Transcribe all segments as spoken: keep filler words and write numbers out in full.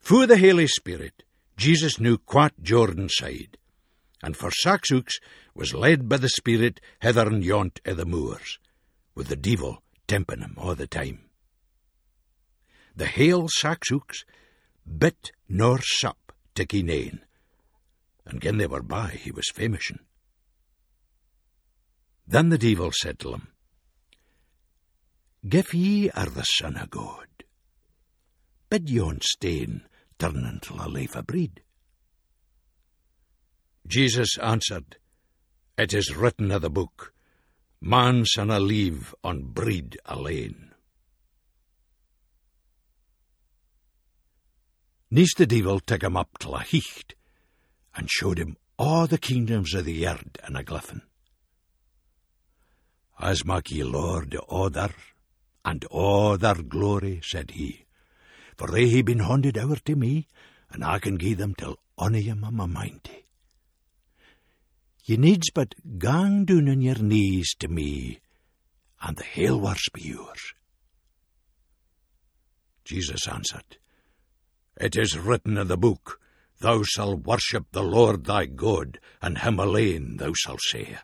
For the Holy Spirit, Jesus knew quite Jordan side, and for sax hooks was led by the Spirit hither and yont o' the moors, with the devil tempting him all the time. The hale sax hooks bit nor sup ticky nane, and gin they were by, he was famishing. Then the devil said to him, Gif ye are the Son of God, bid yon stane turn into a life of bread. Jesus answered, It is written of the book, Man sanna live on bread alone. Neist the devil took him up till a height, and showed him all the kingdoms of the earth in a gliffen. As mak ye Lord o their, and o their glory, said he, for they hae been handed over to me, and I can gie them till ony of 'em am a mind to. Ye needs but gang down on your knees to me, and the hale worse be yours. Jesus answered, It is written in the book, Thou shalt worship the Lord thy God, and him alone thou shalt serve.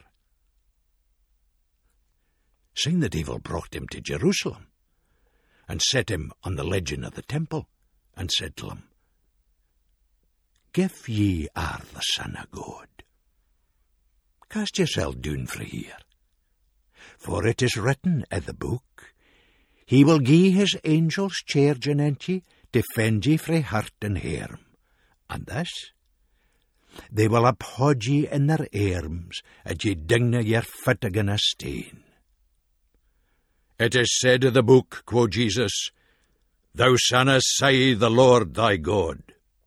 Syne the devil brought him to Jerusalem, and set him on the legend of the temple, and said to him, Gif ye are the Son of God, cast yourself down frae here, for it is written in the book, He will gie his angels charge anent ye, defend ye frae hurt and harm, and this, they will uphold ye in their arms, as ye dingna your foot again a stane. It is said of the book, quo Jesus, Thou sanna say the Lord thy God.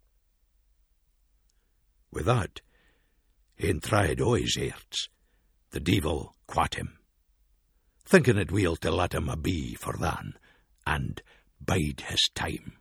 With that, in tried o' his airts, the devil quat him, thinking it weel to let him a be for than, and bide his time.